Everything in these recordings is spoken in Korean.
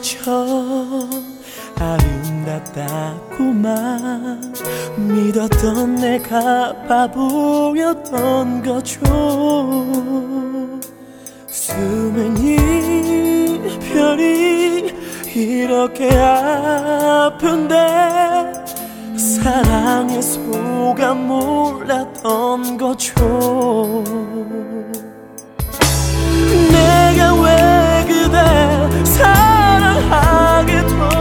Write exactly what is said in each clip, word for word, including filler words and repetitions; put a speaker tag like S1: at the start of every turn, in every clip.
S1: 그저 아름답다고만 믿었던 내가 바보였던 거죠. 수많은 이별이 이렇게 아픈데 사랑의 소감 몰랐던 거죠. 내가 왜 그대 사랑하게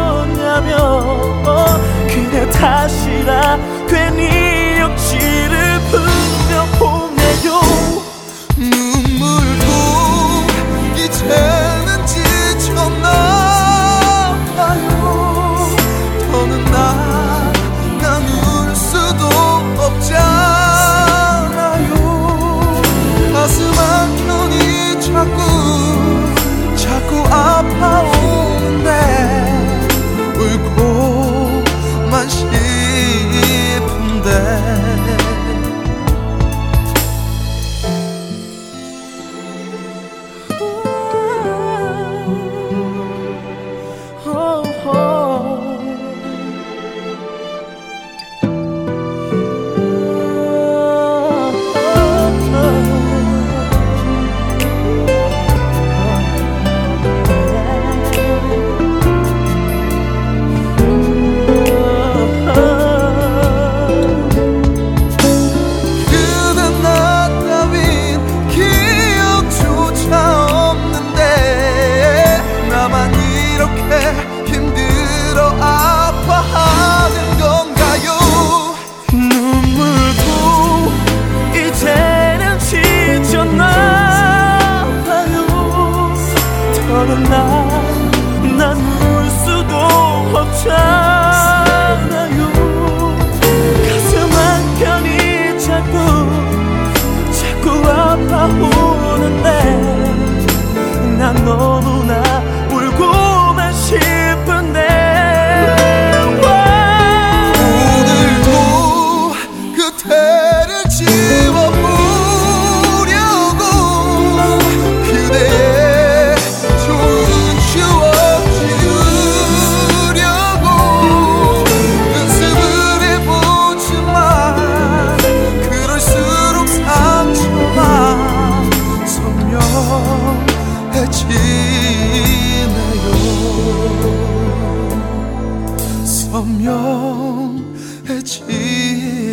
S1: 됐냐며 그대 탓이라 괜히 억지를 부려 보내요.
S2: 눈물도 이제는 지쳤나봐요. 더는 나 나눌 수도 없잖아요. 가슴 한켠이 자꾸 자꾸 아파오는데 울고만 싶은데 힘들어 아파하는 건가요?
S1: 눈물도 이제는 지쳤나봐요. 더는 나 나눌 수도 없잖아요. 가슴 한켠이 자꾸 자꾸 아파오는데 난 너무나 울고만 싶은데
S2: 오늘도 그대를 지워보려고 그대의 좋은 추억 지우려고 연습을 해보지만 그럴수록 상처만 선명해지네요. 선명해지네요.